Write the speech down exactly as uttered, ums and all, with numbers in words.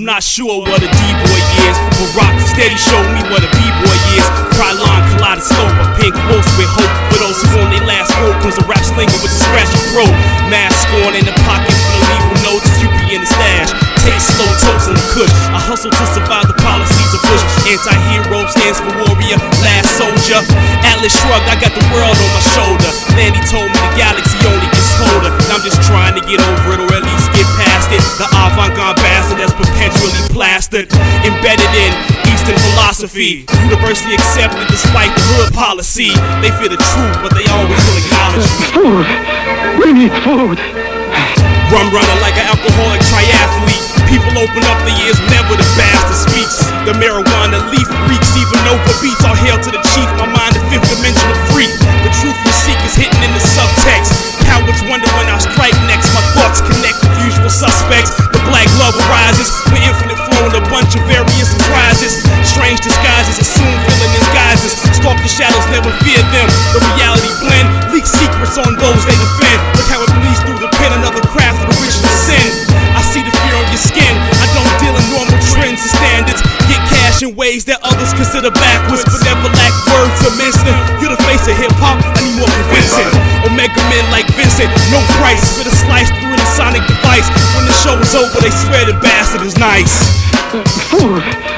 I'm not sure what a D-boy is, but Rock Steady showed me what a B-boy is. Krylon kaleidoscope, a pink quotes with hope for those who on their last rope. Comes a rap slinger with a scratchy throat. Mask on in the pocket for the legal notes. You be in the stash. Take slow toast in the kush. I hustle to survive the policies of Bush. Anti-hero stands for warrior, last soldier. Atlas shrugged, I got the world on my shoulder. Then he told me the galaxy only gets colder. And I'm just trying to get over it, or at least get past it. The avant-garde bastard that's perpetually plastered, embedded in Eastern philosophy, universally accepted despite the hood policy. They fear the truth, but they always will acknowledge me. Food! We need food! Rum runner like an alcoholic triathlete. People open up their ears whenever the bastard speaks. The marijuana leaf reeks, even over beats. All hail to the chief, my mind a fifth dimensional freak. The truth you seek is hidden in the subtext. Cowards wonder when I strike next. My thoughts connect with usual suspects. The black love arises with infinite flow and a bunch of various surprises. Strange disguises, assume villain disguises. Stalk the shadows, never fear them. The reality blend, leak secrets on those they defend. Look how it bleeds through the pen, another craft of the rich to sin. I see the fear on your skin. I don't deal in normal trends and standards. Get cash in ways that others consider backwards, but never lack words to mince them. You're the face of hip-hop, I need more convincing. Omega men like Vincent, no price for the slice through the sonic device. When the show is over, they swear the bastard is nice. Food!